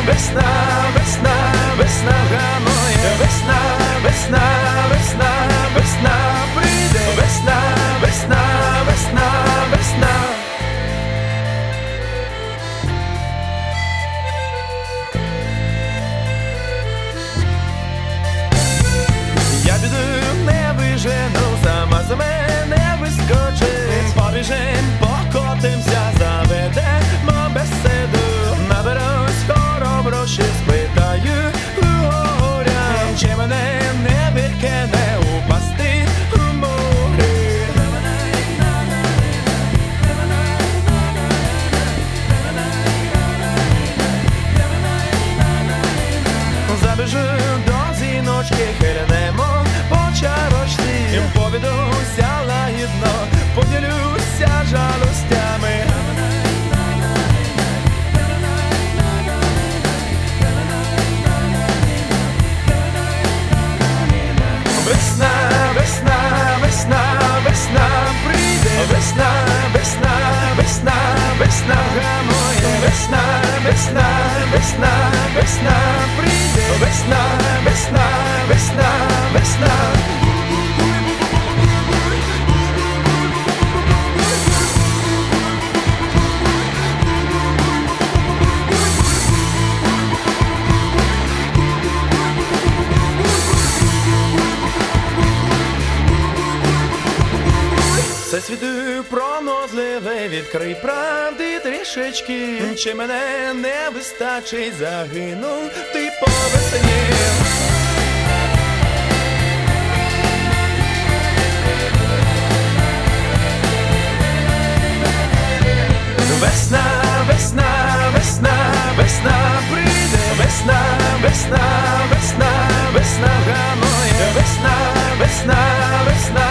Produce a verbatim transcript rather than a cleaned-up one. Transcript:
весна, весна, весна гамує, весна, весна, весна, весна прийде, весна, весна, весна, весна. Я піду, не вижену, сама за мене вискочить. Побіжим, покотимся, заведемо беседу. Наберусь хороброші, спитаю у горя, чи мене не викине упасти у море. Забіжу до зіночки, хильнемо по чарочці. Повідуся лагідно, поділюся жалостями. Весна, весна, весна, весна прийде, весна, весна, весна, весна гамує, весна, весна, весна, весна прийде, весна, весна, весна, весна. Всесвіту пронозливий, відкрий правди трішечки. Чи мене не вистачить, загинув ти по весні. Весна, весна, весна, весна прийде, весна, весна, весна, весна гамує, весна, весна, весна.